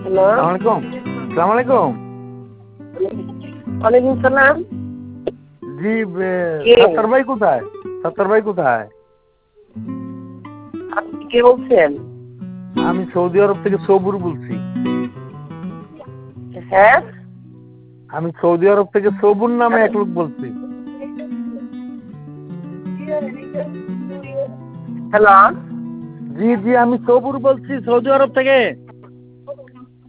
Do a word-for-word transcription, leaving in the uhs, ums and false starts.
Hello, আসসালামু আলাইকুম। ওয়ালাইকুম সালাম। জি, সত্তর ভাই কোথায়? সত্তর ভাই কোথায়? আপনি কে বলছেন? আমি সৌদি আরব থেকে সবুর বলছি। হ্যাঁ, আমি সৌদি আরব থেকে সবুর নামে এক লোক বলছি। হ্যালো, জি জি, আমি সবুর বলছি সৌদি আরব থেকে।